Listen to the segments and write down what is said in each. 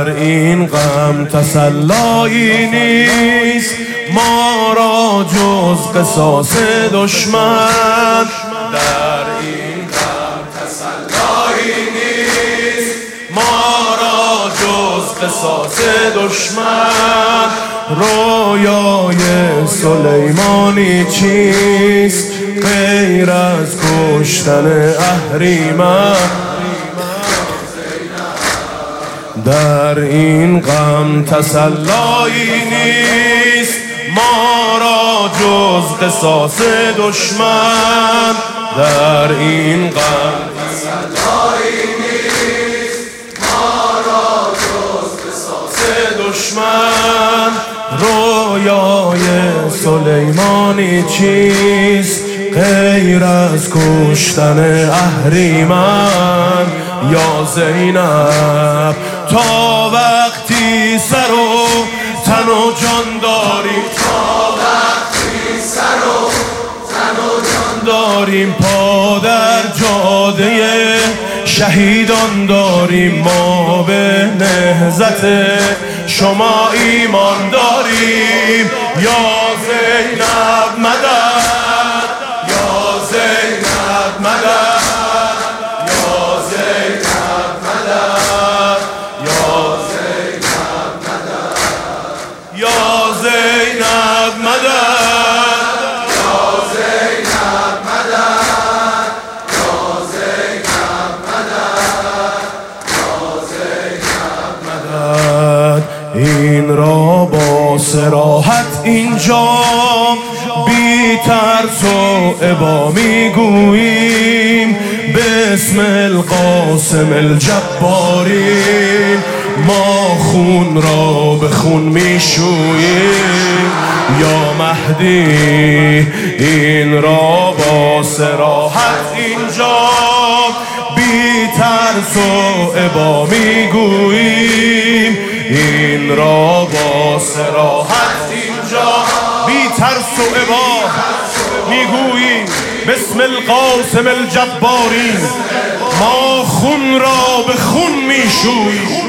در این غم تسلایی نیست ما را جز قصاص دشمن. در این غم تسلایی نیست ما را جز قصاص دشمن. رویای سلیمانی چیست غیر از کشتن اهریمن؟ در این غم تسلایی نیست ما را جز قصاص دشمن. در این غم تسلایی نیست ما را جز قصاص دشمن. رویای سلیمانی چیست غیر از کشتن اهریمن؟ یا زینب تا وقتی سر و تن و جان داریم، تا وقتی سر و تن و جان داریم، پا در جاده شهیدان داریم، ما به نهضت شما ایمان داریم. یا زینب مدد، یا زینب مدد، یا زینب مدد، یا زینب مدد، یا زینب مدد، یا زینب مدد، یا زینب مدد، یا زینب مدد. این را با صراحت اینجا بی ترس و ابا میگوییم باسم القاسم الجبارین ما خون را به خون میشوییم. یا مهدی این را با صراحت اینجا بی ترس و ابا میگوییم. این را با صراحت اینجا بی ترس و ابا میگوییم باسم القاسم الجبارین ما خون را به خون میشوییم.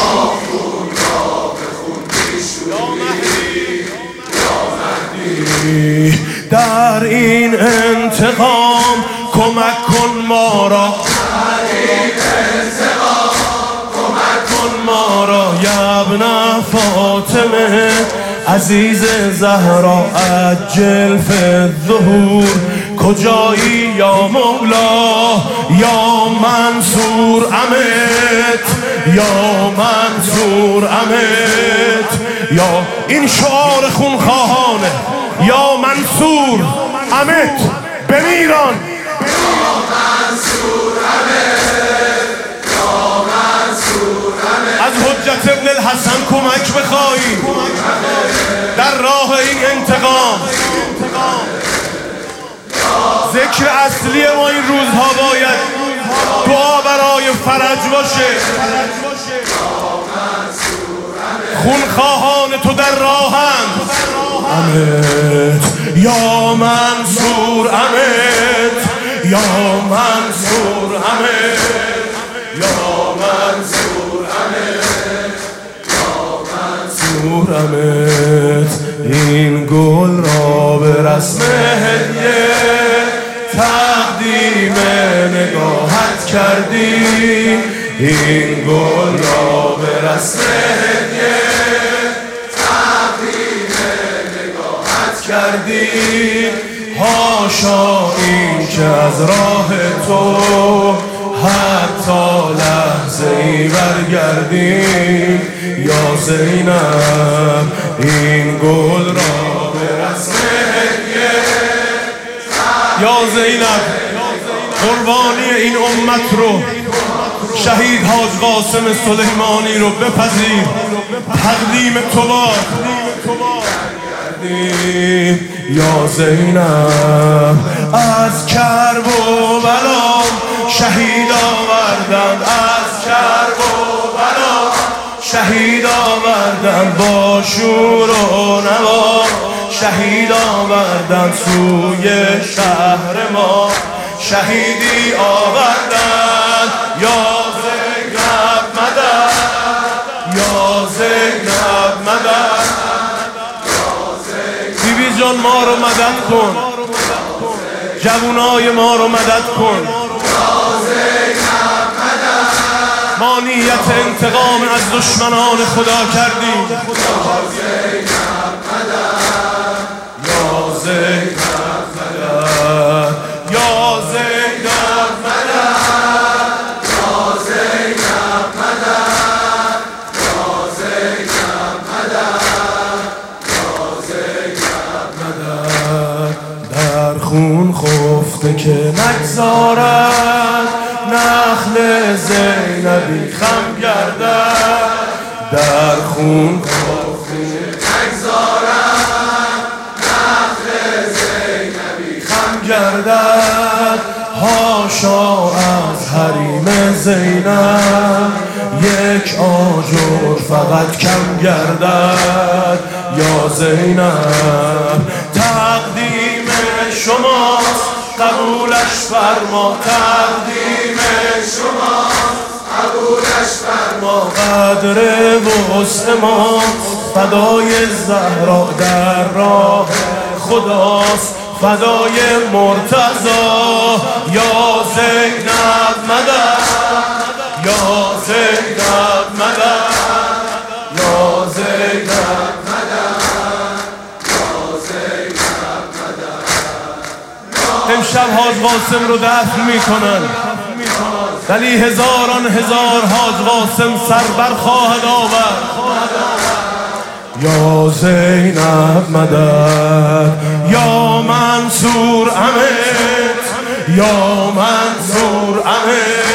در این انتقام کمک کن ما را، یا ابن فاطمه عزیز زهرا عجل فی الظهور. کجایی یا مولا یا منصور امت، یا منصور امت. یا این شعار خونخواهانه یا منصور امت بمیران، یا منصور امت، یا منصور امت. از حجت ابن الحسن کمک بخواهیم در راه این انتقام. ذکر اصلی ما این روزها باید دعا برای فرج باشه. خونخواهان تو در راهند امت، یا منصور امت، یا منصور امت، یا منصور امت، یا منصور امت. این گل را به رسم هدیه تقدیم نگاهت کردیم. این گل را به رسم هدیه تقدیم نگاهت کردیم. هاشا این که از راه تو حتی لحظه ای برگردیم. یا زینب این گل را به رسم هدیه، یا زینب قربانی این امت رو شهید حاج قاسم سلیمانی رو بپذیر. تقدیم تو باد. یا زینب از کرب و بلا شهید آوردن، از کرب و بلا شهید آوردن، با شور و نوا شهید آوردن، سوی شهر ما شهیدی آوردن. یا زینب مدد، یا جان ما رو مدد کن، جوونای ما رو مدد کن. ما نیت انتقام از دشمنان خدا کردیم. یا زینب مدد، یا زینب مدد، یا زینب مدد، یا زینب مدد، یا زینب مدد. در خون خفته که نگذارد نخل زینبی خم گردد. در خون خفته نگذارد نخل زینبی خم گردد. هاشا از حریم زینب یک آجر فقط کم گردد. یا زینب تقدیم شماست قبولش فرما، تقدیم شماست قبولش فرما. قدر وسط ما فدای زهرا در راه خداست، فدای مرتضی. یا زینب مدد، یا زینب مدد، یا زینب مدد، یا زینب مدد. امشب حاج قاسم رو دفن میکنن، ولی هزاران هزار حاج قاسم سر بر خواهد آورد. یا زینب مدد، یا منصور امت، یا منصور امت.